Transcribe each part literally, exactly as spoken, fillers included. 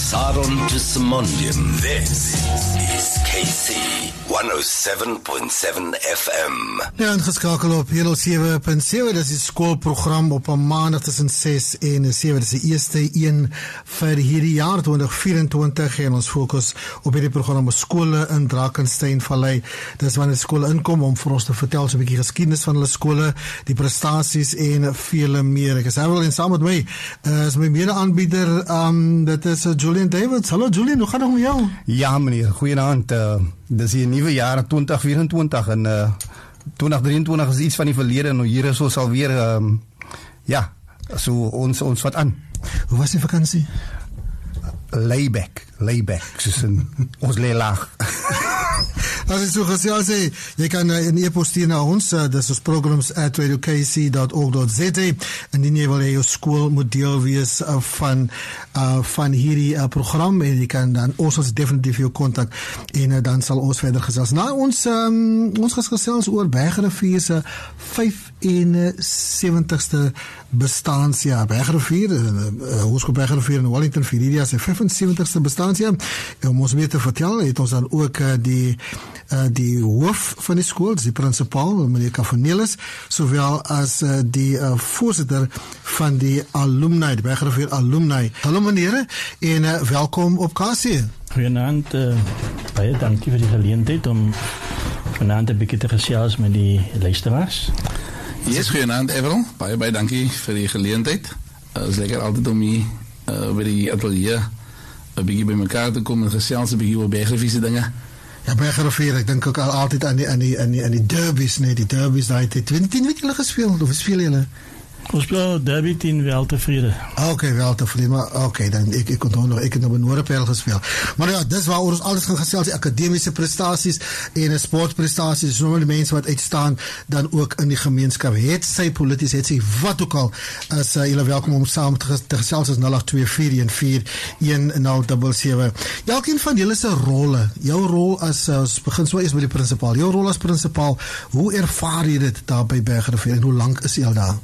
Saron to Simondium. This is K C one oh seven point seven F M. Ja, ingeskakel op honderd sewe punt sewe, dit is die skoolprogram op 'n maandag tussen ses en sewe. Dit is die eerste een vir hierdie jaar twintig vyf-en-twintig en ons fokus op hierdie program op skole in Drakensbergvallei. Dis wanneer skole inkom om vir ons te vertel so 'n bietjie geskiedenis van hulle skole, die prestasies en vele meer. Ek is wel en saam met my uh, is my mede-aanbieder, um, dit is uh, Julian Davids. Hallo Julian, hoe gaan het met jou? Ja meneer, goeienaand. Uh, dis die nuwe jaar twintig vyf-en-twintig en uh, twintig drieëntwintig is iets van die verlede en hier is ons alweer, um, ja, so ons, ons vat aan. Hoe was die vakansie? Layback, layback, soos in, ons lê laag. As ek so gesê sê, jy kan uh, 'n e-pos stuur na ons, uh, dis ons programs at radio k c dot org dot z a, indien jy wil hê jou skool moet deel wees uh, van uh, van hierdie uh, program, en jy kan dan ons ons definitief jou kontak en uh, dan sal ons verder gesels. Nou ons um, ons gaan gesels oor Bergrivier se vyf-en-sewentigste bestaanjaar. Bergrivier, uh, Hoërskool Bergrivier in Wellington vir hierdie jaar se vyf-en-sewentigste bestaanjaar. En om ons meer te vertel, het ons dan ook uh, die Uh, die hoof van die skool, die principaal, meneer Kafanelis, sowel as uh, die uh, voorsitter van die alumni, die Bergrivier alumni. Hallo meneer, en uh, welkom op K C. Goeienaand, uh, baie dankie vir die geleentheid om vanaand 'n bietjie te gesels met die luisteraars. Yes, goeienaand Everal, baie baie dankie vir die geleentheid. Het uh, is lekker altyd om hier uh, by die atelier 'n bietjie by mekaar te kom en gesels 'n bietjie oor Bergrivier se dinge. Ja, Bergrivier, ek dink ook al altyd aan die, aan die, aan die, aan die derbies, nee, die derbies, daai het twintig tien weet julle gespeel, of speel julle? Ons speel derby teen wel tevrede. Oké, okay, wel tevrede, maar oké, okay, dan ek ek kon nog ek het nog by Noorderpel gespeel. Maar ja, dis waar ons alles gaan gesels, die akademiese prestasies en sportprestasies, so die mense wat uitstaan dan ook in die gemeenskap. Het sy polities, het sy wat ook al, as uh, julle welkom om saam te, te gesels as nul agt twee vier een vier een nul sewe sewe. Elkeen van julle se rolle, jou rol as uh, ons begin so eers by die prinsipaal. Jou rol as prinsipaal, hoe ervaar jy dit daar by Bergrivier en hoe lank is jy al daar?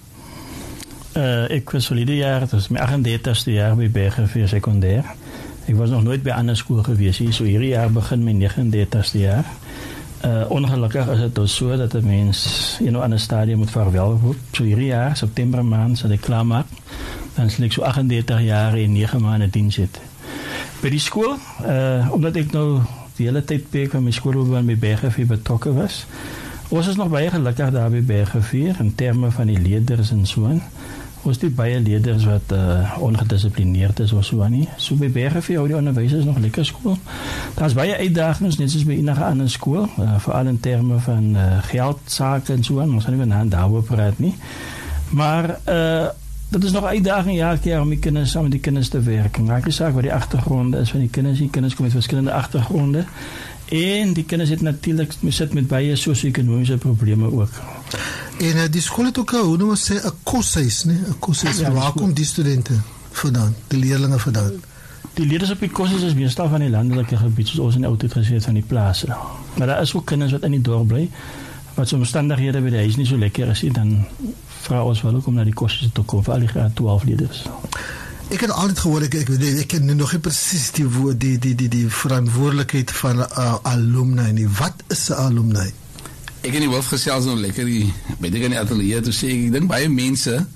Uh, ek was verlede jaar, het was my agt-en-dertigste jaar by Bergrivier sekondêr. Ek was nog nooit by 'n ander skool gewees hier, so hierdie jaar begin my agt-en-dertigste jaar. Uh, ongelukkig is het dus so dat 'n mens in 'n ander stadium moet vaarwel roep. So hierdie jaar, September maand, sal ek klaarmaak, dan sal ek so agt-en-dertig jaar en nege maande diens het. By die skool, uh, omdat ek nou die hele tydperk van my skoolloopbaan by Bergrivier betrokke was, ons is nog baie gelukkig daar by Bergrivier in terme van die leerders en so aan. Ons het baie leerders wat uh, ongedisciplineerd is of so aan nie. So by Bergrivier hou die onderwysers nog lekker skool. Daar is baie uitdagings, net soos by enige ander skool, uh, veral in terme van uh, geldsake en so aan. Ons gaan nie meer daaroor praat nie. Maar uh, dit is nog 'n uitdaging elke keer om die kinders saam met die kinders te werk. Maak nie saak wat die agtergronde is van die kinders. Die kinders kom met verskillende agtergronde. En die kinders het natuurlik sit met baie sosio-ekonomiese probleme ook. En uh, die skool het ook, hoe noem ons sê, 'n koshuis, nee, 'n koshuis. Ja, waar kom die studente vandaan, die leerlinge vandaan? Die leerders op die koshuis is meestal van die landelike gebied, soos ons in die ou tyd gesê het, van die plase. Maar daar is ook kinders wat in die dorp bly, wat so omstandighede by die huis nie so lekker is nie, dan vra ons wel ook om na die koshuis te kom, vir al die graad twaalf leerders. Ek het altyd gehoor, ek, ek, ek ken nog nie precies die, die, die, die, die verantwoordelikheid van uh, alumni nie. Wat is 'n alumni? Ek en die hoof gesels nou lekker die, by die in die atelier, toe sê ek, ek dink baie mense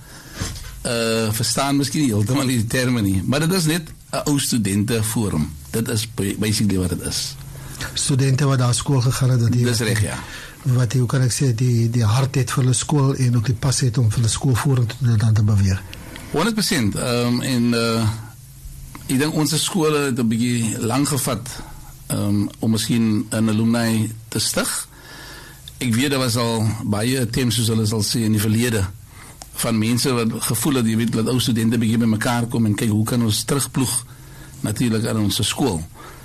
uh, verstaan miskien nie heeltemal die terme nie, maar dit is net 'n ou studenteforum. Dit is basically wat dit is. Studente wat daar skool gegaan het, dat die, dis reg, ja. Wat die, hoe kan ek sê, die, die hart het vir hulle skool en ook die pas het om vir hulle skool vorentoe dan te beweeg. honderd persent, um, en uh, ek dink ons skole het 'n bietjie lang gevat um, om miskien 'n alumni te stig. Ek weet daar was al baie attempts, soos hulle sal sê, in die verlede, van mense wat gevoel het, jy weet, dat ou studente bietjie by mekaar kom en kyk, hoe kan ons terugploeg natuurlik aan ons skool.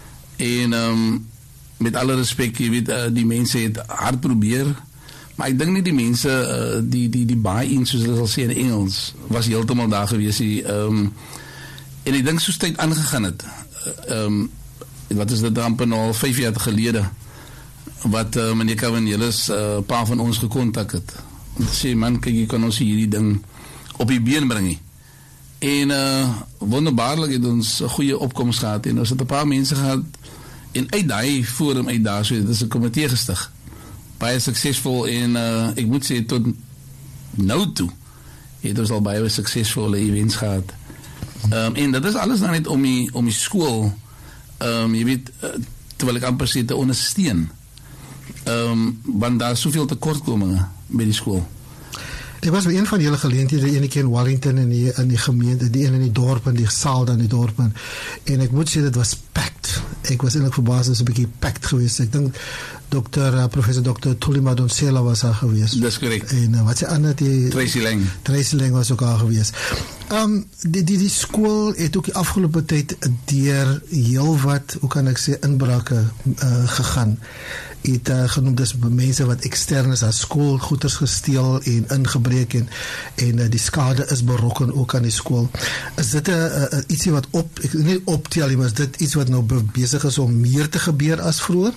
En um, met alle respek, jy weet, uh, die mense het hard probeer, maar ek dink nie die mense, uh, die, die, die buy-in, soos hulle sal sê in Engels, was heeltemal daar gewees. Um, en ek dink soos tyd aangegaan het, um, wat is dit amper nou al vijf jaar gelede, wat uh, meneer Kavanjelis, uh, pa van ons gekontak het. En sê, man, kyk, jy kan ons hierdie ding op die been bring. En uh, wonderbaarlik het ons 'n goeie opkomst gehad en ons het 'n paar mense gehad en uit daai forum uit daar so dit is 'n komitee gestig. Baie suksesvol en uh, ek moet sê tot nou toe het ons al baie suksesvolle events gehad. Um, en dit is alles nou net om die om die skool um, jy weet uh, terwyl ek amper sê te ondersteun. Um, want daar is soveel tekortkominge by die skool. Ek was by een van julle geleenthede, een keer in Wellington in die, in die gemeente, die een in die dorp, in die saal dan die dorp, en, en ek moet sê, dit was packed. Ek was eintlik verbaasd, het was 'n bietjie packed geweest. Ek dink, dokter, uh, professor dokter Tulima Donsela was daar geweest. Dis korrek. En uh, wat sê ander, die... Tracy Lang. Tracy Lang was ook daar geweest. Um, die, die, die school het ook die afgelopen tyd deur heel wat, hoe kan ek sê, inbrake uh, gegaan. Het uh, genoemd is mense wat extern is aan school, goeders gesteel en ingebreek en, en uh, die skade is berokken ook aan die school. Is dit uh, uh, ietsie wat op, ek nie optel, maar is dit iets wat nou bezig is om meer te gebeur as vroeger?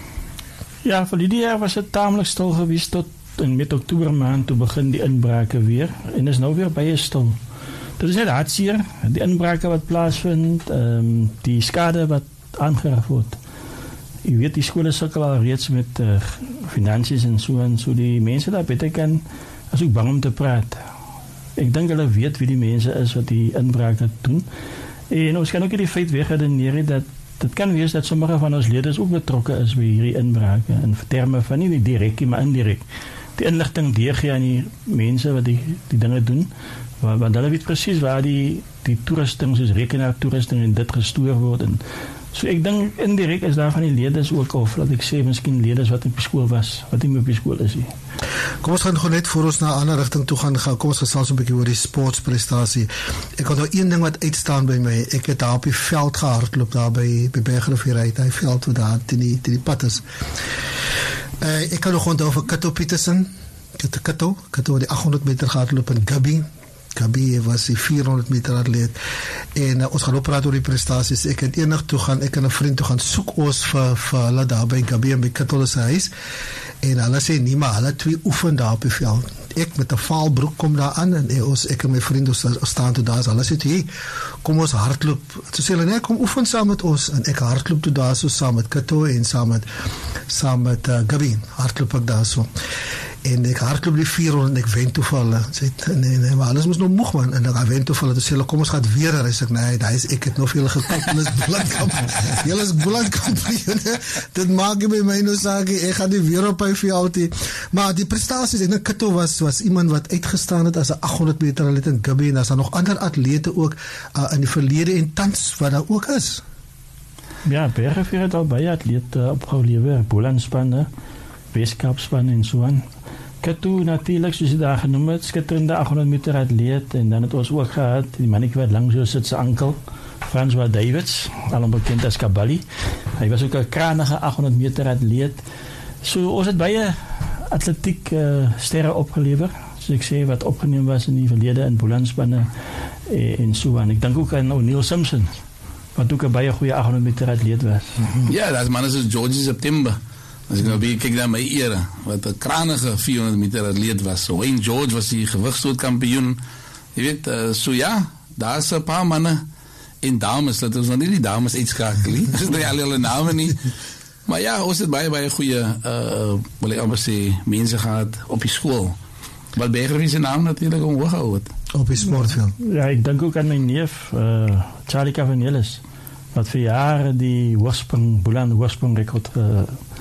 Ja, vir die jaar was het tamelijk stil geweest tot in met oktober maand toe begin die inbrake weer en is nou weer baie stil. Dit is net hartseer, die inbrake wat plaasvind, um, die skade wat aangeraf word. Jy weet, die skole sukkel al reeds met uh, finansies en so en so die mense daar beter kan, is ook bang om te praat. Ek dink hulle weet wie die mense is wat die inbrake doen. En ons kan ook die feit wegredeneer dat dit kan wees dat sommige van ons leerders ook betrokke is by hierdie inbrake in terme van nie die direk, maar indirek. Die inligting deurgee aan die mense wat die, die dinge doen, want, want hulle weet presies waar die, die toerusting, soos rekenaar toerusting en dit gestoor word en so ek dink indirek is daar van die leerders ook of laat ek sê miskien leerders wat op die skool was, wat nie meer op die skool is nie. Kom ons gaan gewoon net voor ons na 'n ander rigting toe gaan, gaan kom ons gesels 'n bietjie oor die sportprestasie. Ek het nou een ding wat uitstaan by my, ek het daar op die veld gehardloop daar by, by Bergrivier uit, hy veld wat daar in die, die pad is. Uh, ek kan nog onthou vir Kato Petersen, Kato, Kato, Kato die achthonderd meter gehardloop in Gabi, Gabi was die vierhonderd meter atleet en uh, ons gaan oppraat oor die prestaties. Ek het enig toe gaan, ek en 'n vriend toe gaan soek ons vir, vir hulle daar by Gabi en by Kato se huis en hulle sê nie, maar hulle twee oefen daar op die veld. Ek met 'n vaalbroek kom daar aan en ons, ek en my vriend ons, ons staan toe daar, hulle sê toe, hey, kom ons hardloop. So sê hulle, nee, kom oefen saam met ons en ek hardloop toe daar so saam met Kato en saam met, saam met uh, Gabi, hardloop ek daar so. En ek hardloop die vierhonderd en ek wen toe vir hulle. Sê, nee, nee, maar alles moes nog moeg man. En ek wen toe vir hulle, toe sê hulle, kom ons gaat weer er. Ek sê, nee, daar is, ek het nog vir julle gekoop, julle is boelandkamp. Julle is boelandkampioene. Dit maak jy by my nou saak, ek gaan die weer op hy vir jou die. Maar die prestaties, ek denk Kato was, was iemand wat uitgestaan het as een achthonderd meter atleet in Gabi, en daar is nog ander atlete ook uh, in die verlede en tans wat daar ook is. Ja, Bergrivier het al baie atlete opgelewe, Bolandspanne, Weskaapspanne en so aan. Kato natuurlijk, soos jy daar genoem het, skitterende achthonderd meter atleet, en dan het ons ook gehad, die manneke wat lang so sit sy ankel, François Davids, al bekend as Kabali. Hy was ook een kranige achthonderd meter atleet. So, ons het baie atletiek uh, sterre opgelewer, soos ek sê, wat opgeneem was in die verlede in Bolandspanne en, en so aan. Ek denk ook aan O'Neil Simpson, wat ook een baie goeie achthonderd meter atleet was. Ja, dat is mannen soos Georgie September. As ek nou weer kyk naar my ere, wat een kranige vierhonderd meter atleet was. Wayne George was die gewigstootkampioen. Je weet, uh, so ja, daar is een paar mannen en dames, dat ons nog nie die dames uitskakel, nie. Dit is nie al hulle name nie. Maar ja, ons het baie, baie goeie, uh, wil ek amper sê, mense gehad op die school. Wat Bergrivier sy naam natuurlijk omhoog gehou het. Op die sportveld. Ja, ek denk ook aan my neef, uh, Charlie Cavanelis, wat vir jare die hoogspring, Boland hoogspring rekord uh,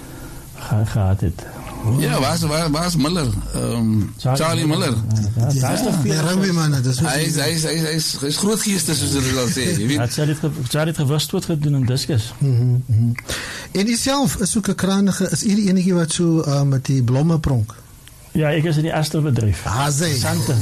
ge gehad het. Oh. Ja, waar is, waar, waar is Miller? Um, Charlie, Charlie Miller. Ja, ja, ja, ja, rugby man, dat is hy is, hy is, hy is, hy is, hy is groot geestes, soos hulle al sê. Jy weet. Ja, Charlie het gewigstoot gedoen in diskus. Mm -hmm. En die self is ook 'n kranige, is hier die enige wat so uh, met die blomme pronk? Ja, ek is in die Asterbedryf. Ah, sê. Sante.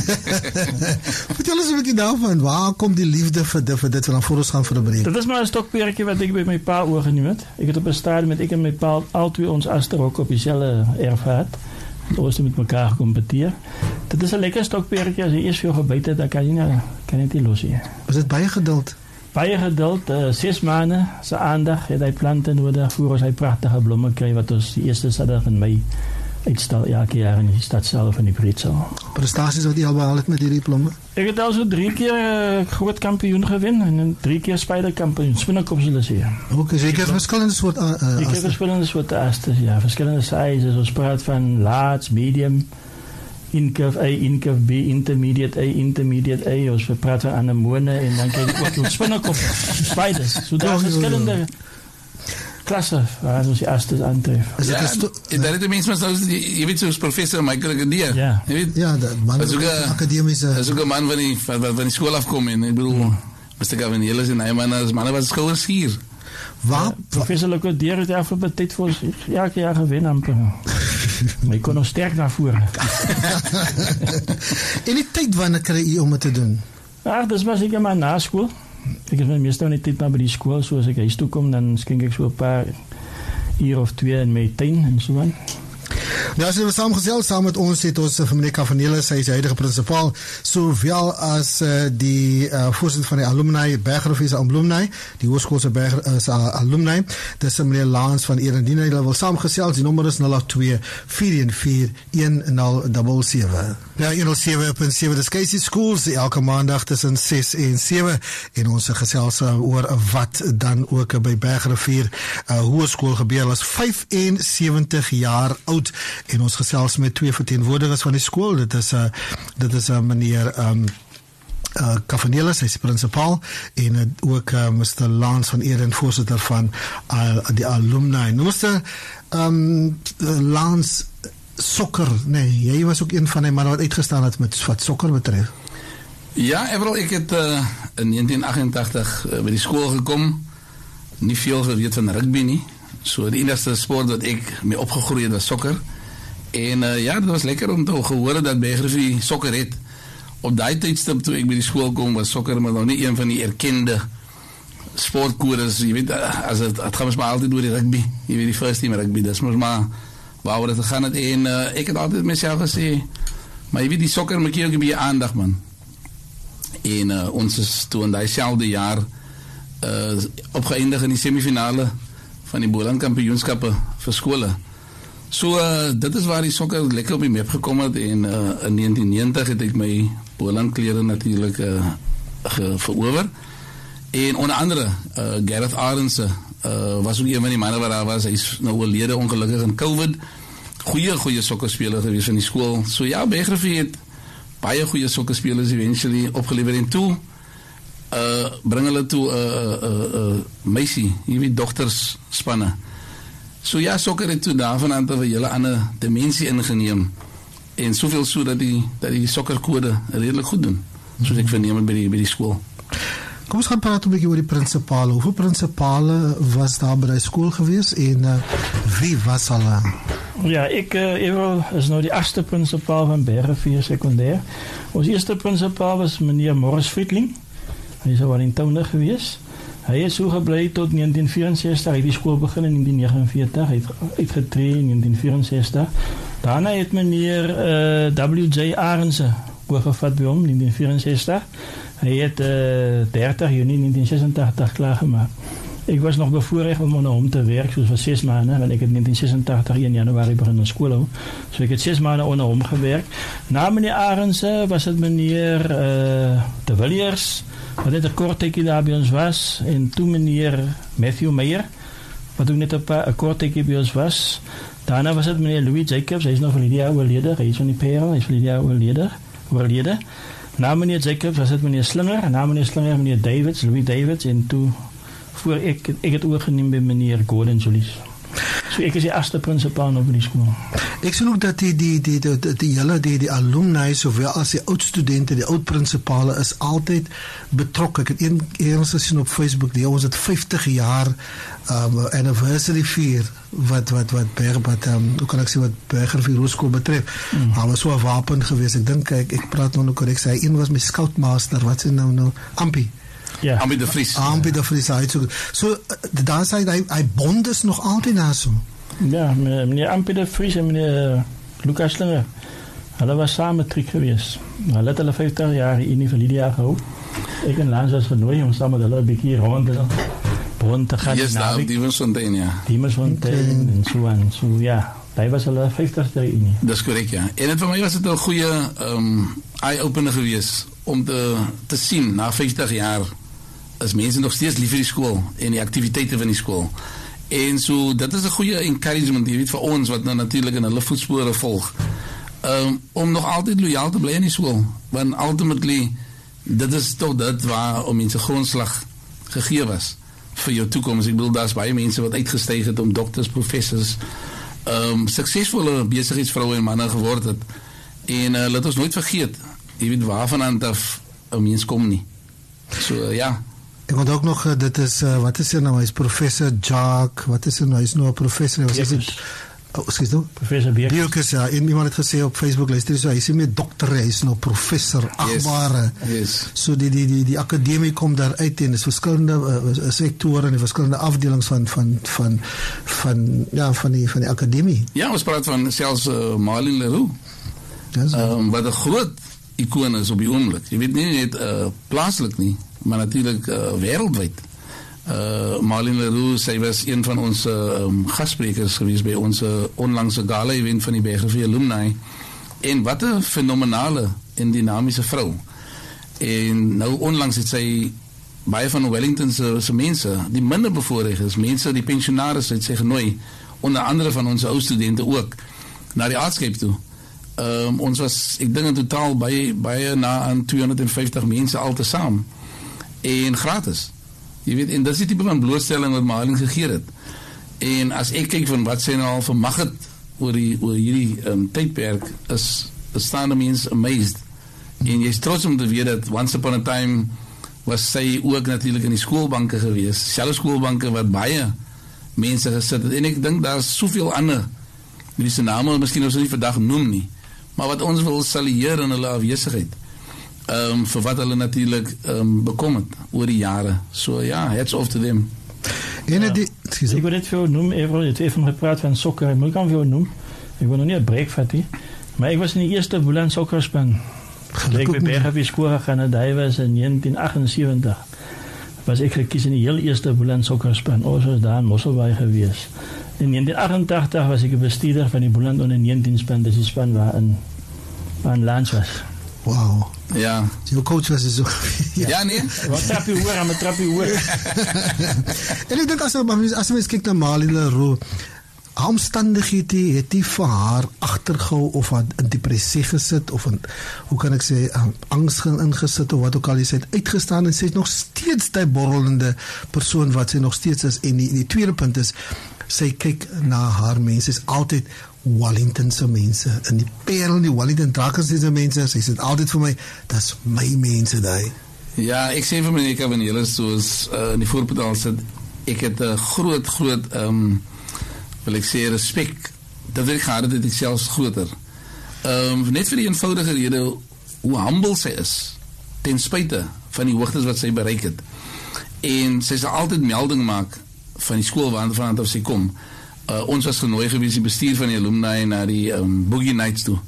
Vertel ons 'n bietjie daarvan, waar kom die liefde vir dit, vir dit, van voor ons gaan vir 'n breek? Dit is maar 'n stokperkie wat ek by my pa oorgeneem het. Ek het op 'n stadium met ek en my pa al twee ons Asterhok op dieselfde erf gehad. Ons het met mekaar gekompeteer. Dit is 'n lekker stokperkie, as jy eers veel gebyt het, dan kan jy nie, kan jy nie los hier. Was dit baie geduld? Baie geduld, uh, ses maande, sy aandag, het hy plante nodig, voor ons hy prachtige blomme kry, wat ons die eerste Saterdag in mei uitstal elke jaar in die stadsaal van die breedsaal. Prestaties wat jy al behaal het met hierdie diploma? Ek het al so drie keer uh, groot kampioen gewen en drie keer spyderkampioen, spinnekop zullen ze. Ook zeker verschillende soort uh, uh, Ik heb verschillende soorten astes, ja, verschillende sizes. Ons praat van laats, medium, incurve A, incurve B, intermediate A, intermediate A. Ons praat van anemone en dan krijg je ook een spinnekop, spiders. So daar is verschillende klassen waar ons die astes aantreffen. Ja, dat is de mensen zoals, je weet zoals professor Michael Gadia. Ja, je weet, ja, dat man is ook een academische. Dat is ook een man van die, van, van die school afkomen. Ik bedoel, hmm. Mister Cavanielis en hij man als mannen was schouders hier. Waar? Ja, professor Lecodeer heeft de afgelopen tijd voor elke jaar gewin amper. Maar ik kon nog sterk naar voren. En die tijd wanneer krijg je om het te doen? Ja, dat was ik maar na school. Ik heb meestal niet tijd maar bij die school. Zoals ik huis toe kom, dan skink ik zo een paar uur of twee in mijn tuin en zo aan. Nou, as jy was saamgesels, saam met ons het ons van meneer Cavanielis, hy is die huidige principaal, sowel as uh, die uh, voorzitter van die alumni, Bergrivier se alumni, die hoërskoolse Bergrivier se alumni, dis meneer Lans van Erendien, hulle wil saamgesels, die nommer is nul agt twee, vier een vier, een nul sewe sewe. Nou, honderd sewe punt sewe, dis Casey Schools, elke maandag tussen ses en sewe, en ons gesels oor wat dan ook by Bergrivier uh, hoërskool gebeur, was vyf-en-sewentig jaar oud, en ons gesels met twee verteenwoordigers van die skool. Dit is 'n uh, dit is 'n uh, meneer um uh, Cavanielis, hy is die principaal, en uh, ook uh, Mister Lans van Eden, voorsitter van uh, die alumni. Nou, Mister um, Lans, sokker, nee, jy was ook een van die mannen wat uitgestaan het met wat sokker betref. Ja, Everal, ek het uh, in negentien agentachtig uh, by die skool gekom, nie veel geweet van rugby nie. So die enigste sport wat ek mee opgegroeid het was sokker. En uh, ja, dit was lekker om te hoor dat Bergrivier sokker het. Op die tijdstip toe ek by die school kom, was sokker maar nog nie een van die erkende sportkodes. Je weet, as het, het gaan ons maar altyd door die rugby. Je weet, die first team rugby, dat is ons maar waar het gegaan het. En uh, ek het altyd myself gesê, maar je weet, die sokker moet jy ook een beetje aandag, man. En uh, ons is toe in die selfde jaar uh, opgeëindig in die semifinale van die Boland kampioenskappe vir skole. So, uh, dit is waar die sokker lekker op die map gekom het, en uh, in negentien negentig het ek my Boland klere natuurlijk uh, verover. En onder andere, uh, Gareth Arendse uh, was ook een van die mannen waar daar was, hy is nou oorlede ongelukkig in COVID. Goeie, goeie sokkerspeler gewees van die school. So ja, Bergrivier het baie goeie sokkerspelers eventually opgelever, en toe Uh, bring hulle toe 'n uh, uh, uh, meisie, jy weet, dokters spanne. So ja, sokker het toe daarvan aan 'n hele ander dimensie ingeneem, en soveel so dat die dat die sokkerkode redelik goed doen, soos ek verneem het by die by die skool. Kom ons gaan praat 'n bietjie oor die prinsipale. Hoeveel prinsipale was daar by die skool gewees, en uh, wie was hulle? Ja, ik uh, is nou die achtste principaal van Bergrivier secundair. Ons eerste principaal was meneer Morris Friedling. Hy is al Wellingtowner geweest. Hy is so gebly tot negentien vyf-en-sestig. Hy het die school begin in negentien negenenveertig. Hy het uitgetree in negentien vyf-en-sestig. Daarna het meneer uh, W J Arendse oorgevat by hom in negentien vyf-en-sestig. Hy het uh, dertig Junie negentien sesentachtig klaargemaak. Ik was nog bevoorrecht om onder hom te werken, zoals voor zes maanden, want ik heb negentien zesentachtig in januari begonnen school hou. Dus ik heb zes maanden onder hom gewerkt. Na meneer Arendse was het meneer uh, De Villiers, wat net een kort tijdje daar bij ons was. En toen meneer Matthew Meyer, wat ook net een, paar, een kort tijdje bij ons was. Daarna was het meneer Louis Jacobs, hij is nog van die jaar overleden, hij is van die Perel, hij is van die jaar overleden. Na meneer Jacobs was het meneer Slinger, na meneer Slinger meneer Davids, Louis Davids, en toen voor ik, ik het oorgeneem bij meneer Gordon Julies. So ek is die eerste principaal op die skool. Ek sien ook dat die die die die die, die hele die die alumni sowel as die oud studente, die oud prinsipale is altyd betrokke. Ek het een eens gesien op Facebook, die ons het vyftig jaar um, anniversary vier wat wat wat Berg wat um, hoe kan ek sê wat Bergrivier Hoërskool betref. Mm. Hy was so 'n wapen geweest. Ek dink ek ek praat nou nou korrek sê, een was my scoutmaster, wat is nou nou Ampie. Ja. Ampie de Vries. Ampie de Vries, hy so. So daar sê hy hy bond is nog altyd na so. Ja, meneer Ampie de Vries en meneer Lucas Slinger. Hulle was samen matriek geweest. Hulle het hulle vyftig jaar in die Lydia gehou. Ek en Lans was genooi om saam met hulle 'n bietjie rond te rond te gaan. Yes, daar op Diemelsfontein, ja. Diemelsfontein en so aan. So ja, Hy was hulle vyftigste Unie. Dis korrek, ja. En het vir my was dit 'n goeie um, eye-opener gewees om te, te sien, na vyftig jaar is mense nog steeds lief vir die skool en die aktiwiteite van die skool. En so, dit is 'n goeie encouragement, jy weet, vir ons wat nou natuurlik in hulle voetspore volg, um, om nog altyd loyaal te bly in die skool. Want ultimately, dit is toch dit waar om mense grondslag gegee was vir jou toekoms. Ek bedoel, daar is baie mense wat uitgestyg het om dokters, professors, um, suksesvolle besigheidsvrouwe en manne geword het. En uh, laat ons nooit vergeet, jy weet waarvan aan af een mens kom nie. So, uh, ja. Ek want ook nog, uh, dit is, uh, wat is er nou, hy is professor Jacques, wat is er nou, hy is nou een professor, hy was is oh, excuse nou? Professor Beerkus. Beerkus, ja, en iemand het gesê op Facebook, luister so, hy is nie meer dokter, hy is nou professor, achtbare. Yes, yes. So die, die, die, die akademie kom daar uit en is verskillende uh, sectoren en die verskillende afdelings van, van, van, van, ja, van die, van die akademie. Ja, ons praat van selfs uh, Marlene Leroux, Yes, um, wat een groot icoon is op die oomblik. Jy weet nie net uh, plaaslik nie, maar natuurlijk uh, wereldwijd. Uh, Marlene Leroux, sy was een van ons uh, um, gastsprekers geweest by ons uh, onlangse gala-event van die Bergrivier Alumni. En wat een fenomenale en dynamische vrou. En nou onlangs het sy baie van Wellingtonse mense, die minder bevoorrecht is, mense, die pensionaris het sy genooi, onder andere van onze oud-studenten ook, na die aardskeip toe. Um, ons was, ek dink in totaal baie, baie na aan tweehonderdvyftig mense al te saam. En gratis. Jy weet, en dit is die type van blootstelling wat Marlene gegee het. En as ek kyk van wat sy nou al vermag het oor, die, oor hierdie um, tydperk, is, is staan die mens amazed. En jy is trots om te weet dat once upon a time was sy ook natuurlijk in die skoolbanke gewees, selfs skoolbanke wat baie mense gesit het. En ek dink daar is soveel ander, die sy name miskien ons nie vandag noem nie, maar wat ons wil salieer in hulle afwesigheid. Um, vir wat hulle natuurlijk um, bekom het oor die jare. So ja, hats off to them. En Ja. die, excuse, Ik wil dit veel noemen, even, je hebt even gepraat van sokker, ik moet kan veel noemen. Ik wil nog niet een break vatten, maar ik was in de eerste Boelan sokkerspan. Toen ik bij Bergrivier school gegaan en dat was in negentien achtenzeventig. Was ik gekies in de heel eerste Boelan sokkerspan. Oh, zo is daar in Mosselbaai geweest. In negentien achtentachtig was ik een bestuurder van die Boelan onder negentien span, dus die span waar een, waar een Lans was. wauw. Ja. Jou coach was dus ook. Ja, ja nee? Wat trap je hoor, aan mijn trap je hoor. En ek dink as jy as jy mens kyk na Marlene Leroux, haar omstandighede het die vir haar agtergehou of haar in depressie gesit of in, hoe kan ek sê, angs ingesit of wat ook al, sy het uitgestaan en sy is nog steeds die borrelende persoon wat sy nog steeds is. En die, die tweede punt is, sy kyk na haar mense, is altyd Wellingtonse mense, in die Parel, die Wellington Drakensbergse mense, sy sê altyd vir my, dis my mense daai. Ja, ek sê vir my ek van julle soos uh, in die voorportaal sit, ek het 'n uh, groot groot um, wil ek sê respek dat ek gehad het, het ek selfs groter. Um, net vir die eenvoudige rede hoe humble sy is ten spyte van die hoogtes wat sy bereik het. En sy sal altyd melding maak van die skool waarvan af sy kom. Uh, ons was genooi gewees, die bestuur van die alumni na die um, Boogie Nights toe.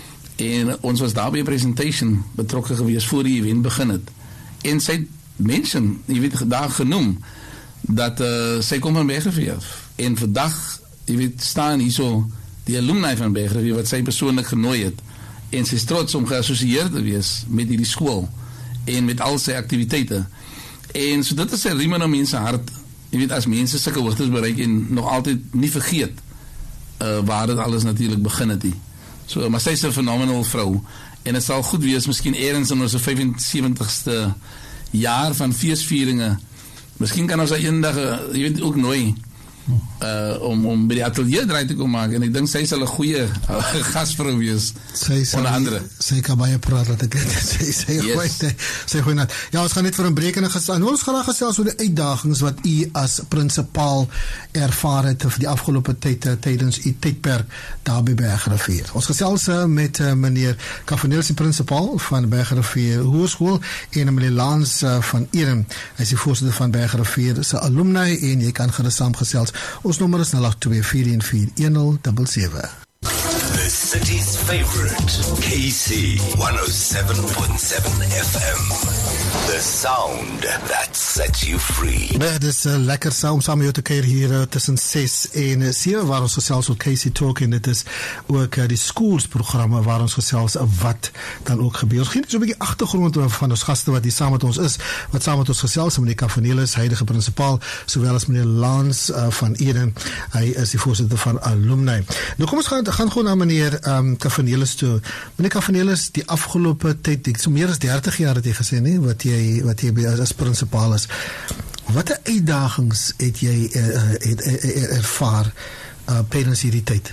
En ons was daar by 'n presentation betrokke gewees voor die event begin het. En sy het mention, jy weet, daar genoem dat uh, sy kom van Bergrivier af. En vandag, jy weet, staan hier so die alumni van Bergrivier wat sy persoonlik genooi het. En sy is trots om geassocieerd te wees met die skool en met al sy aktiwiteite. En so dit is sy riem in mense hart. Jy weet, as mense sulke hoogtes bereik en nog altyd nie vergeet uh, waar dit alles natuurlijk begin het nie. So, maar sy is 'n phenomenal vrou en het sal goed wees, miskien ergens in ons vyfensewentigste jaar van feestvieringe, miskien kan ons daar eendag, uh, jy weet, ook nooi uh, om, om by die atelier draai te kom maak, en ek dink sy sal 'n goeie uh, gasvrou wees, Sy sal, onder andere. sy kan baie praat, dat ek sy, sy Yes. gooi, sy gooi net. Ja, ons gaan net vir 'n breek en gesels. Nou ons gaan gesels oor die uitdagings wat u as prinsipaal ervaar het vir die afgelope tyd tydens u tydperk daar by Bergrivier. Ons gesels met uh, meneer Kavanel, die prinsipaal van Bergrivier Hoërskool, en meneer Lans uh, van Eden. Hy is die voorsitter van Bergrivier se alumni, en jy kan gerus saamgesels. Ons nommer is nul agt twee vier een vier een nul sewe sewe. This city's favorite, K C one oh seven point seven F M. The sound that sets you free. Nee, het is uh, lekker saam saam met jou te keer hier uh, tussen zes en zeven waar ons gesels op K C Talk en dit is ook uh, die schoolsprogramme waar ons gesels uh, wat dan ook gebeur. Ons gee so 'n bietjie agtergrond van ons gaste wat hier saam met ons is, wat saam met ons gesels, meneer Kafanelis, huidige prinsipaal, sowel as meneer Lans uh, van Eden. Hy is die voorsitter van alumni. Nou kom ons gaan gaan gewoon na meneer um, Kafanelis toe. Meneer Kafanelis, die afgelope tyd, so meer as dertig jaar het jy gesê, nee, wat jy wat jy as, as prinsipaal is. Watter uitdagings het jy uh, het, uh, ervaar uh, tydens hierdie tyd?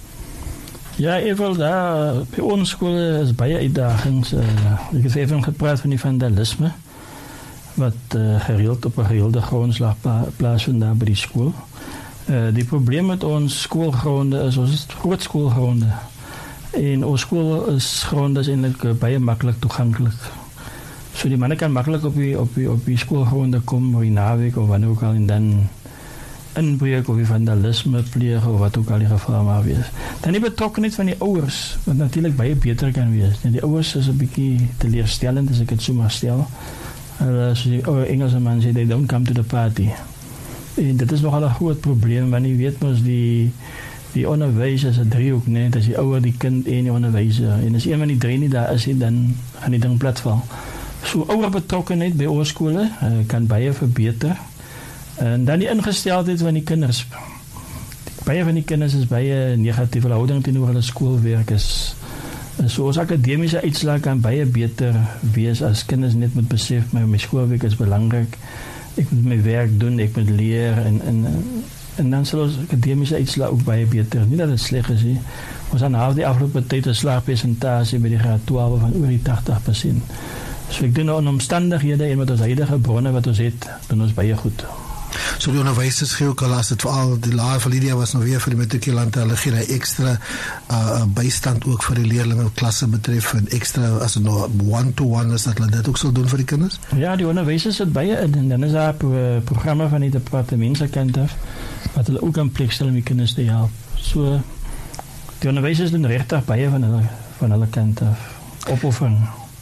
Ja, even daar, bij ons school is baie uitdagings. Uh, ik heb even gepraat van die vandalisme, wat uh, gereeld op een gereelde grondslag pla plaatsvindt daar bij die school. Uh, die probleem met ons schoolgronden is, ons is groot schoolgronden. En ons schoolgronden is eigenlijk uh, baie makkelijk toegankelijk. So die mannen kan makkelijk op die, op die, op die schoolgronden komen, of die naweek of wat ook al, en dan inbreuk of die vandalisme plegen of wat ook al die geval maar wees. Dan die betrokkenheid van die ouders, wat natuurlijk baie beter kan wees. En die ouders is een beetje teleurstellend, as ek het so maar stel. Uh, so die oude Engelse man sê, they don't come to the party. En dit is nogal een groot probleem, want je weet mos die, die onderwijs is een driehoek, nee, dat is die ouder, die kind en die onderwijzer. En as een van die drie nie daar is, dan gaan die ding platval. So oude betrokkenheid by ons skole uh, kan baie verbeter. En dan die ingesteldheid van die kinders. Baie van die kinders is baie negatieve houding teenoor hulle skoolwerk is. So ons akademiese uitslag kan baie beter wees as kinders net moet besef, my, my skoolwerk is belangrik, ek moet my werk doen, ek moet leer en, en, en dan sal ons akademiese uitslag ook baie beter. Nie dat het sleg is, he. Ons aan half die afgelope tyd 'n slaagpersentasie by die graad twaalf van oor die tachtig persent. So ek doen nou in omstandighede en met ons huidige bronne wat ons het, doen ons baie goed. So die onderwijsers gee ook al as het vooral die laar van Lydia was nog weer vir die matrikulante, hulle gee hy extra uh, bystand ook vir die leerlinge klasse betref en extra as het nou one-to-one is dat hulle dit ook sal doen vir die kinders? Ja, die onderwijsers het baie in en dan is daar pro programme van die departement se kant af wat hulle ook aan plek stel om die kinders te help. So die onderwijsers doen regtig baie van hulle van hulle kant af opoffering.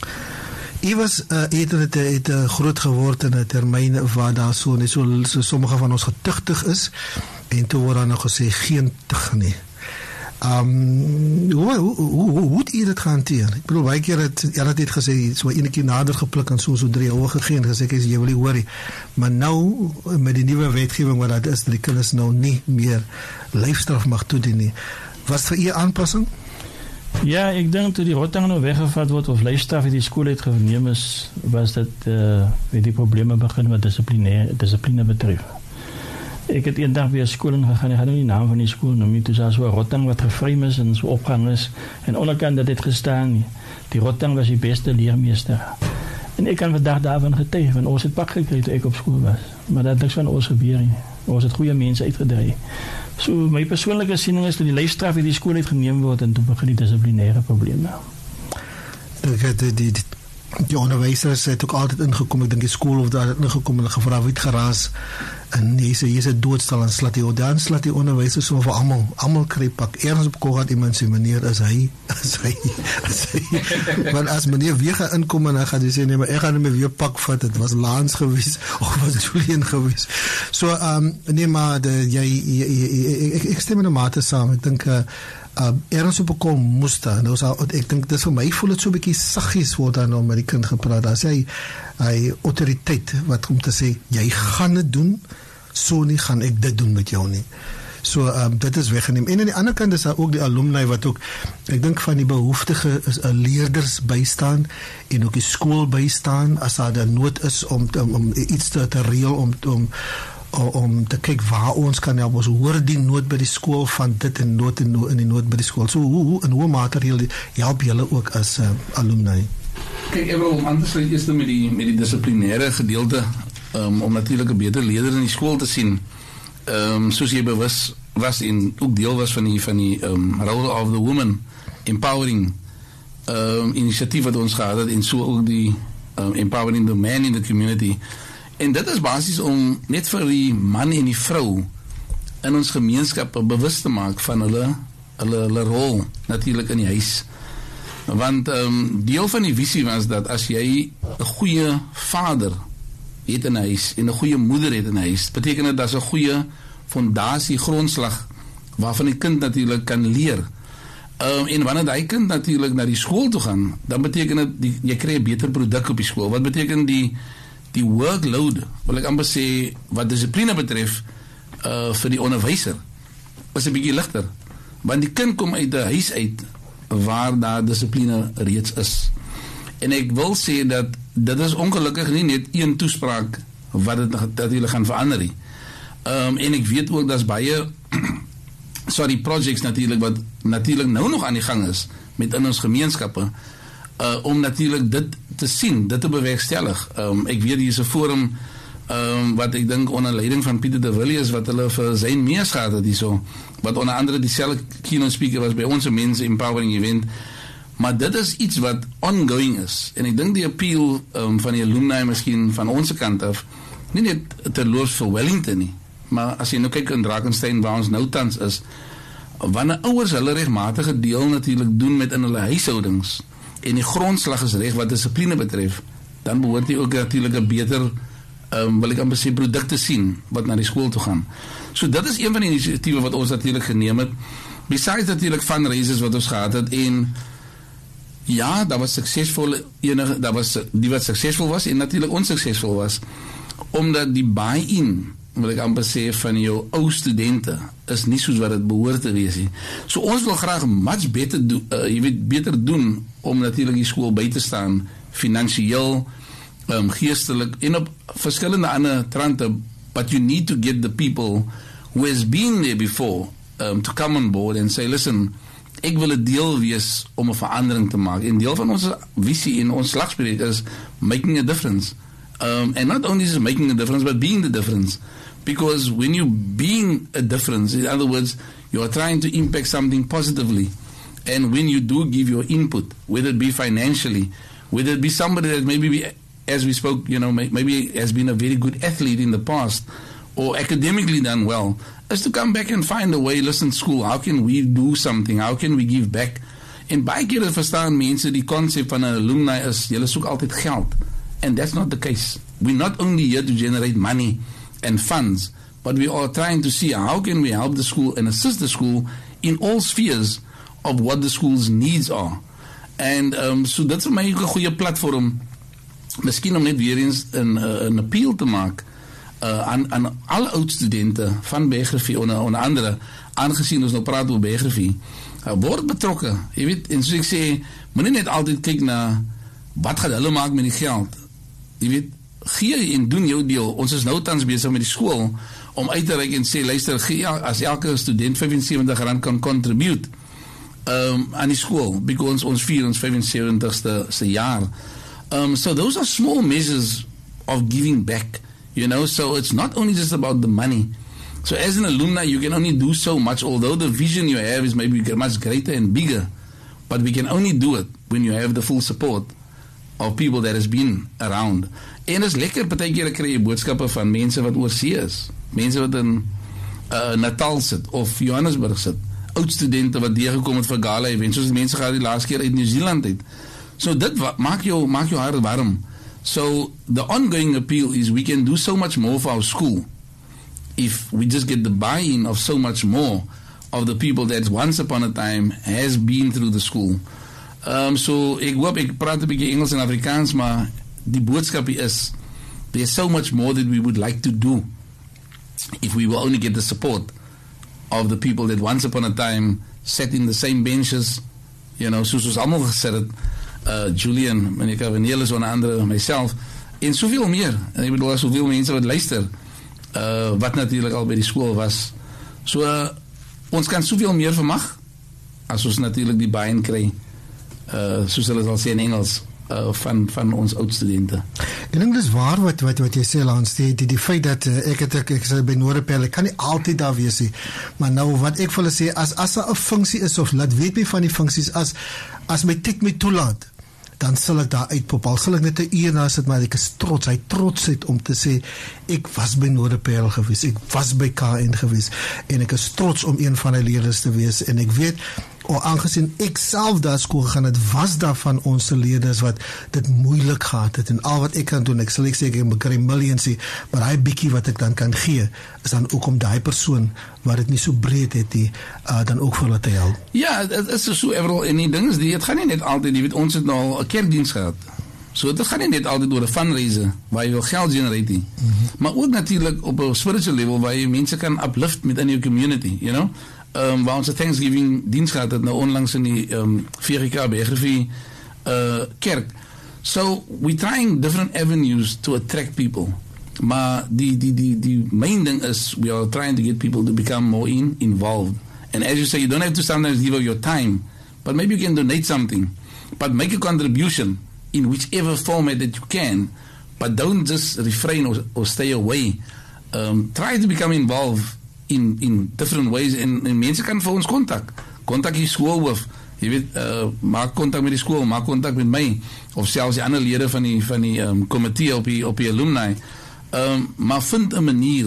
U was uh, het het, het uh, groot geword in 'n termyn waar daar so net so, so sommige van ons getugtig is en toe word dan nog gesê geen tug nie. Um, hoe, hoe, hoe, hoe, hoe het u dit gehanteer? Ek bedoel, baie keer het jy het net gesê, so ene keer nader gepluk en so so drie oë gegee en gesê, jy wil nie hoor. Maar nou, met die nuwe wetgewing wat dat is, dat die kinders nou nie meer lyfstraf mag toedien nie. Was vir u aanpassing? Ja, ek dink toe die rotting nou weggevat word of lyfstraf uit die skool uitgeneem is, was dit uh, weet die probleme begin wat dissipline dissipline betref. Ek het eendag weer skool ingegaan, ek gaan nou die naam van die skool noem nie, toe was so 'n rotting wat geframe is en so opgang is, en onderkant dat dit gestaan, die rotting was die beste leermeester. En ek kan vandag daarvan getuig, want ons het pak gekry toe ek op skool was, maar dat niks van ons gebeur nie. Ons het goeie mense uitgedry. So my persoonlike siening is dat die lyfstraf uit die skool uitgeneem word en toe begin die dissiplinêre probleme. Die, die, die, die onderwijsers het ook altyd ingekom, ek dink die skool of daar het ingekom en gevra wie het geraas en jy sê, jy sê doodstal en slat die, dan slat die onderwijsers so vir almal, almal kry pak. Ergens op kool gaat iemand sê, meneer, is hy, is hy, is hy, want as meneer weer gaan inkom en hy gaat die sê, nee, maar ek gaan nie weer pak vat, het was Lans gewees, of was Julian gewees. So, um, nee, maar, de, jy, jy, jy, ek, ek stem in die mate saam, ek dink, uh, Uh, ergens op 'n kom moes daar, nou sal, ek dink, dis vir my voel het so 'n bietjie saggies word daar nou met die kind gepraat, daar sê hy, hy autoriteit, wat om te sê, jy gaan dit doen, so nie gaan ek dit doen met jou nie. So, um, dit is weggeneem. En aan die ander kant is daar ook die alumni wat ook, ek dink van die behoeftige is, uh, leerders bystaan, en ook die skool bystaan, as daar die nood is om, om, om iets te, te reël, om, om om te kyk waar ons kan help, ons hoor die nood by die skool van dit en nood en nood in die nood by die skool. So hoe, hoe in hoe mate help julle ook as uh, alumni? Kijk, ek wil om aan te sluit eerst met die, met die disciplinêre gedeelte, um, om natuurlijk een beter leier in die school te zien, um, soos jy bewus was en ook deel was van die, van die um, Role of the Woman Empowering um, initiatief wat ons gehad het, en so ook die um, Empowering the Man in the Community. En dit is basies om net vir die man en die vrou in ons gemeenskap bewus te maak van hulle hulle, hulle rol natuurlik in die huis. Want um, deel van die visie was dat as jy 'n goeie vader het in 'n huis en 'n goeie moeder het in 'n huis, beteken dit daar's 'n goeie fondasie, grondslag waarvan die kind natuurlik kan leer. Um, en wanneer die kind natuurlik na die skool toe gaan, dan beteken dit die, jy kry 'n beter produk op die skool. Wat beteken die die workload, wil ek amper sê wat dissipline betref uh, vir die onderwyser is 'n bietjie ligter. Want die kind kom uit 'n huis uit waar daar dissipline reeds is. En ek wil sê dat dit is ongelukkig nie net een toespraak wat dit natuurlik gaan verander nie. Um, en ek weet ook daar's baie sorry projects natuurlik wat natuurlik nou nog aan die gang is met in ons gemeenskappe uh, om natuurlik dit te sien, dit te bewerkstellig. Um, ek weet hier is 'n forum um, wat ek dink onder leiding van Pieter de Villiers wat hulle vir Zayn Mees gehad het hierso, wat onder andere dieselfde keynote speaker was by ons mense empowering event. Maar dit is iets wat ongoing is. En ek dink die appeal um, van die alumni miskien van onze kant af, nie net terloops vir Wellington nie, maar as jy nou kyk in Drakensberg waar ons nou tans is, wanneer ouers hulle regmatige deel natuurlik doen met in hulle huishoudings, en die grondslag is reg wat dissipline betref, dan behoort jy ook natuurlik 'n beter um, wil ek amper sê produk te sien wat na die skool toe gaan. So dit is een van die inisiatiewe wat ons natuurlik geneem het, besides natuurlik fundraisers wat ons gehad het, en ja, dat was suksesvol, enige, dat was die wat suksesvol was en natuurlik onsuksesvol was, omdat die buy-in, wil ek amper sê, van jou ou studente is nie soos wat het behoort te wees nie. So ons wil graag much beter do, uh, jy weet, beter doen om natuurlik die skool by te staan, finansiëel, um, geestelik en op verskillende ander trante, but you need to get the people who has been there before um, to come on board and say, listen, ek wil 'n deel wees om 'n verandering te maak. En deel van ons visie en ons slagspreuk is making a difference. Um, and not only is it making a difference, but being the difference. Because when you being a difference, in other words, you are trying to impact something positively. And when you do give your input, whether it be financially, whether it be somebody that maybe, be, as we spoke, you know, maybe has been a very good athlete in the past, or academically done well, is to come back and find a way, listen, school, how can we do something? How can we give back? En baie kere verstaan mense die konsep van 'n alumni is, julle soek altyd geld. And that's not the case. We're not only here to generate money and funds, but we are trying to see how can we help the school and assist the school in all spheres of what the school's needs are. And um, so dit is vir my 'n goeie platform, miskien om net weer eens 'n 'n appeal te maak uh, aan aan alle oud studente van Bergrivier onder onder andere, aangesien ons nou praat oor Bergrivier, uh, word betrokke. Jy weet, en soos ek sê, moenie net altyd kyk na wat gaan hulle maak met die geld. Jy weet, gee en doen jou deel. Ons is nou tans besig met die skool om uit te reik en sê, luister, gee, as elke student vyf en sewentig rand kan contribute um, aan die skool, because ons vier ons vyf en sewentigste se jaar. Um, so those are small measures of giving back, you know, so it's not only just about the money. So as an alumni, you can only do so much, although the vision you have is maybe much greater and bigger, but we can only do it when you have the full support of people that has been around. En is lekker, partykeer kry jy boodskappe van mense wat oorsee is, mense wat in uh, Natal sit, of Johannesburg sit, oud studente wat deurgekom het vir gala event, soos mense gaan die laaste keer uit New Zealand uit. So dit maak jou, maak jou hart warm. So the ongoing appeal is we can do so much more for our school if we just get the buy-in of so much more of the people that once upon a time has been through the school. Um, so ek hoop, ek praat 'n bietjie Engels en Afrikaans, maar die boodskap is, there's so much more that we would like to do if we will only get the support of the people that once upon a time sat in the same benches, you know, soos ons allemaal gesit het, uh, Julian, meneer Cavanelis, onder andere, myself, en soveel meer, en ek bedoel, soveel mense wat luister, uh, wat natuurlijk al by die school was. So, uh, ons kan soveel meer vermag, as ons natuurlijk die buy-in kry, uh, soos hulle sal sê in Engels, Uh, van, van ons oud-studente. Ek dink dis waar wat, wat, wat jy sê, Lans, die, die, die feit dat uh, ek het, ek, ek sê by Noorderpel, ek kan nie altyd daar wees nie, maar nou wat ek vir hulle sê, as, as daar 'n funksie is, of laat weet my van die funksies, as, as my tyd my toelaat, dan sal ek daar uitpop. Al sal ek net 'n uur na sit, maar ek is trots, hy trotsheid om te sê, ek was by Noorderparel gewees, ek was by K N gewees, en ek is trots om een van die leerders te wees, en ek weet, of aangesien ek self daar skool gegaan het, was daar van ons leerders wat dit moeilik gehad het, en al wat ek kan doen, ek sal ek sê, ek kry millions nie, maar die bietjie wat ek dan kan gee, is dan ook om die persoon, wat het nie so breed het nie, uh, dan ook vir hulle te help. Ja, het is so, Everal, en die ding is, die, het gaan nie net altyd, jy weet, ons het nou al 'n kerkdiens gehad, so dit gaan nie net altyd oor 'n fundraiser, waar jy wil geld generate nie, mm-hmm. maar ook natuurlik op 'n spiritual level, waar jy mense kan uplift met in your community, you know, Um, waar ons 'n Thanksgiving diens gehad het nou onlangs in die um, V G K Bergrivier uh, kerk. So we trying different avenues to attract people. Maar die die die die main thing is we are trying to get people to become more in, involved. And as you say, you don't have to sometimes give up your time, but maybe you can donate something, but make a contribution in whichever format that you can, but don't just refrain or, or stay away. Um, try to become involved in in different ways, en, en mense kan vir ons kontak. Kontak die skoolhoof. Jy weet, uh, maak kontak met die skool, maak kontak met my, of selfs die ander lede van die van die um, komitee op die op die alumni. Um, maar vind 'n manier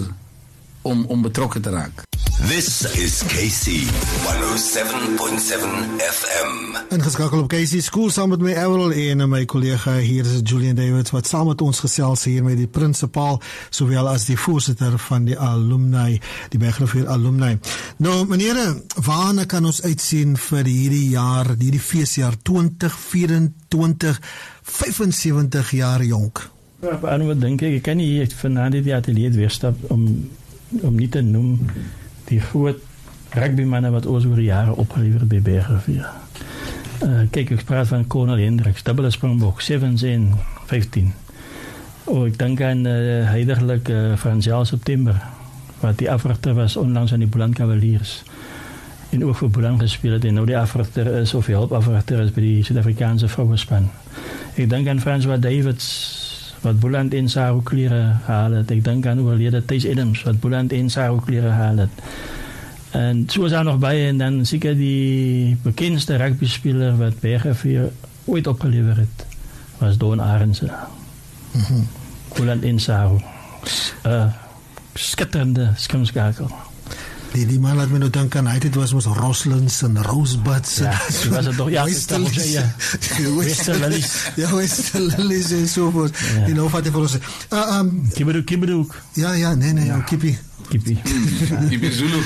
om om betrokke te raak. This is K C one oh seven point seven F M. Ingeskakel op K C Skool saam met my Everal en my kollega hier is Julian Davids wat saam met ons gesels hier met die prinsipaal sowel as die voorsitter van die alumni, die Bergrivier alumni. Nou menere, waarna kan ons uitsien vir hierdie jaar, hierdie feesjaar twintig vyf-en-twintig, vyf-en-sewentig jaar jonk? Ja, aan wat dink ek, ek kan nie vanaand die atelier weer stap om om nie te noem die groot rugbymanne wat ons oor die jare opgeleverd by Bergrivier. Uh, kijk, ik praat van Cornel Hendricks, dubbele springbok, zevens en vijftien. Oh, ik denk aan uh, heiliglijk uh, Fransel September, wat die africhter was onlangs aan die Boland Cavaliers. En ook voor Boland gespeeld. En nou die africhter is, of die hulpafrichter is bij die Zuid-Afrikaanse vrouwenspan. Ik denk aan François Davids, wat Boland en Saru kleren halen. Ik denk aan overleden Thijs Adams, wat Boland en Saru kleren halen. En zo is daar nog bij, en dan zie ik die bekendste rugbyspeler wat Bergrivier ooit opgeleverd heeft, was Don Arendse. Mm-hmm. Boland en Saru. Uh, skitterende skrimskakel. Die, die man laat my nou dink aan, hy het was ons Roslins en Rosebuds. Ja, die was het toch, ja, Wester Lilies. Ja. Wester Lilies. Ja, Wester Lilies en sovoort. Ja. En nou vat hy vir ons. Uh, um, Kibbedoek, kibbedoek. Ja, ja, nee, nee, ja. Oh, kippie. Kippie. Kippie Zulu.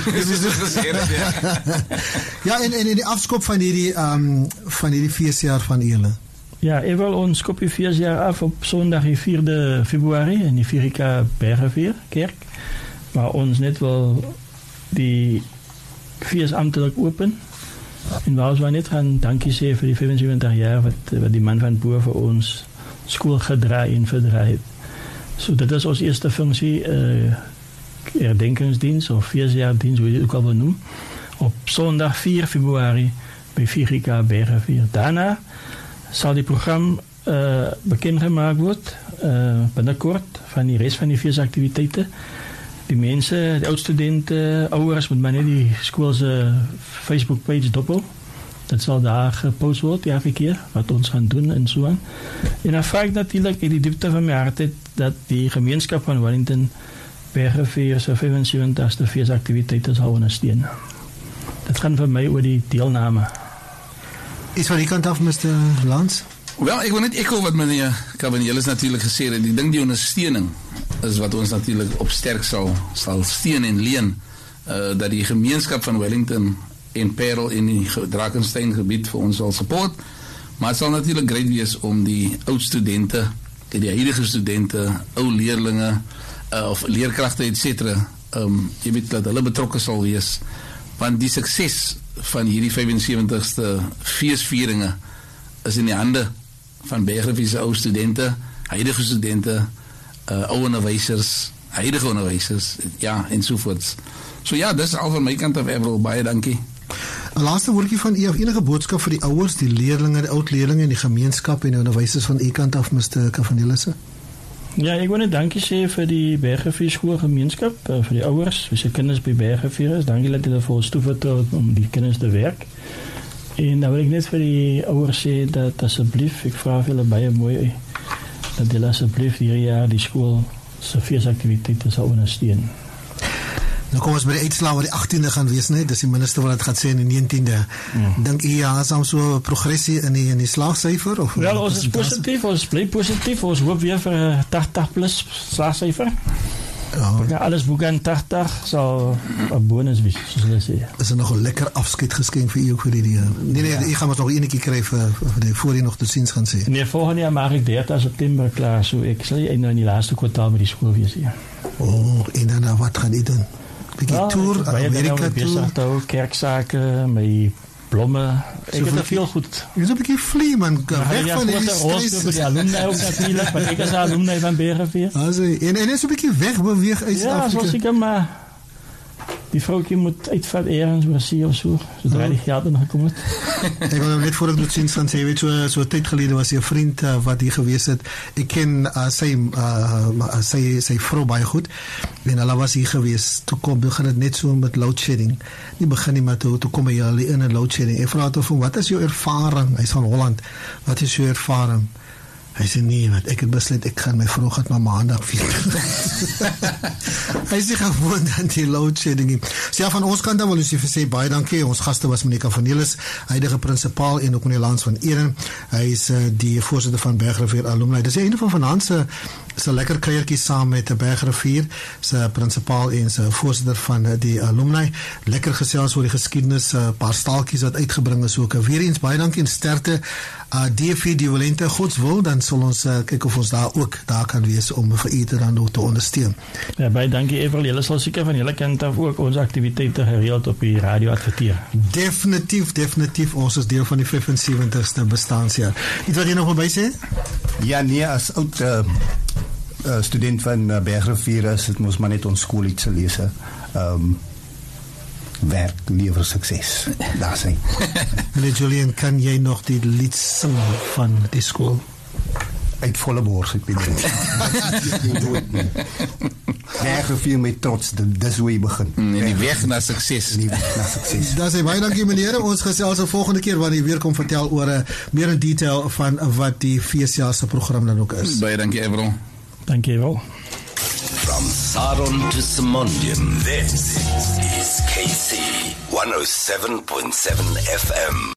Ja, en, en in die afskop van hierdie, um, van hierdie feestjaar van julle. Ja, ik wil ons kopje vier jaar af op zondag die vierde februari in die V G K Bergrivier kerk, waar ons net wel die vier ambtelijk open. En waar ons net gaan dankie sê vir die vyfensewentig jaar wat, wat die man van Boer vir ons skool gedraai en verdraai het. So dit is ons eerste functie, uh, herdenkingsdienst of viersjaardienst, hoe je het ook al wil noemen, op zondag vier februari bij V G K Bergrivier. Daarna zal die programma uh, bekendgemaakt worden, uh, binnenkort, van die rest van die feestactiviteiten. Die mensen, de oud-studenten, ouders, moet maar net die schoolse Facebook page doppel. Dat zal daar gepost worden, elke keer, wat ons gaan doen en zo aan. En dan vraag ik natuurlijk in die diepte van mijn hart dat die gemeenschap van Wellington Bergrivier zijn vyfensewentigste feestactiviteiten zal ondersteunen. Dat gaat voor mij over die deelname. Iets van die kant af, mister Lans? Wel, ik wil net echo wat meneer Cabanielis natuurlijk gezegd heeft. Ik denk die ondersteuning is wat ons natuurlijk op sterk zal, zal steunen en leen. Uh, dat die gemeenschap van Wellington en Parel in die Drakenstein gebied voor ons zal support. Maar het zal natuurlijk great wees om die oud-studenten, die huidige studenten, oud-leerlingen uh, of leerkrachten et cetera. Um, je weet dat hulle betrokken zal wees. Want die succes van hierdie vyfensewentigste feestvieringen is in die hande van Bergrivier ou studente, huidige studente, uh, ou onderwysers, huidige onderwysers, ja, ensovoorts. So ja, dis al van my kant af, Everal, baie dankie. 'n Laaste woordjie van u of enige boodskap vir die ouers, die leerlinge, die oud-leerlinge en die gemeenskap en die onderwysers van u kant af, mister Cavanillisse? Ja, ik wil net dankie sê vir die Bergrivier schoolgemeenskap, uh, vir die ouers, wie se kinders by Bergrivier is. Dankie dat hulle vir ons toevertrou om die kinders te werk. En dan wil ik net voor die ouders zeggen dat alsjeblieft, ik vraag jullie baie mooi, dat jullie alsjeblieft hierdie jaar die school zijn feestactiviteiten zal ondersteunen. Nou kom ons by die uitslae wat die agtiende gaan wees, né? Dis die minister wat dit gaan sê in die negentiende. Mm. Dink u ja, is daar so progressie in die in die slaagsyfer of? Wel, ons is positief, ons bly positief, ons hoop weer vir 'n tachtig plus slaagsyfer. Oh. Ja, alles boek aan tachtig sal 'n bonus wees, soos hulle sê. Is er nog 'n lekker afskeidgeskenk vir u ook vir die die Nee nee, ja. U gaan ons nog enetjie kry vir vir die voor jy nog totsiens gaan sê. Nee, volgende jaar maak ek dertig September klaar, so ek sal nou in die laaste kwartaal met die skool wees hier. Oh, en dan wat gaan u doen? Bietjie well, toer, Amerika toer. Toe kerksake, my blomme. Ek so het veel goed. Jy is 'n bietjie vlie man, weg ja, van die stres. Ja, die alumni ook natuurlik, want ek is 'n alumni van Bergrivier. Also, en en is 'n bietjie weg beweeg uit ja, Afrika. Ja, so seker maar die vroukie moet uitvat ergens oor see of so, sodra oh. die geld er nog gekom het. Ek wil net voor ek dit sien van sê, weet so so tyd gelede was 'n vriend uh, wat hier gewees het. Ek ken uh, sy uh, sy sy vrou baie goed. En hulle was hier gewees. Toe kom begin dit net so met load shedding. Nie begin nie maar toe toe kom hy al in 'n load shedding. Ek vra toe van wat is jou ervaring? Hy's van Holland. Wat is jou ervaring? Hy sê nee, wat ek het besluit ek gaan my vrou gaan maar maandag vier. Hy sê gewoon dan die load shedding. So ja, van ons kant dan wil ons sê baie dankie. Ons gaste was meneer Cavanelis, huidige prinsipaal en ook meneer Lans van Eden. Hy is uh, die voorsitter van Bergrivier Alumni. Dis een van vanaand se se lekker kuiertjie saam met Bergrivier se prinsipaal en se voorsitter van die alumni. Lekker gesels oor die geskiedenis, 'n uh, paar staaltjies wat uitgebring is ook. Weer eens baie dankie en sterkte. Uh, D V die Valente, Gods wil, dan sal ons uh, kyk of ons daar ook daar kan wees om vir u dan nog te ondersteun. Ja, baie dankie Everal. Julle sal seker van julle kant af ook ons aktiwiteite gereeld op die radio adverteer. Definitief, definitief. Ons is deel van die vyfensewentigste bestaanjaar. Iets wat jy nog wil by sê? Ja, nee, as oud uh, uh, student van uh, Bergrivier is dit mos maar net ons skool iets te lees. Ehm um, werk, lewer sukses. Daar sê. Meneer Julian, kan jy nog die lied sing van die skool? Uit volle bors, ek weet nie. Ek doe het nie. Bergrivier met trots, dis hoe jy begin. Nee, die weg na sukses. Die weg na sukses. Daar sê baie dankie meneer. Ons gesels die volgende keer wanneer jy weer kom vertel oor uh, meer in detail van uh, wat die feesjaar se program dan ook is. Baie dankie Everal. Dankie Everal. From Saron to Simondium, this is K C one oh seven point seven F M.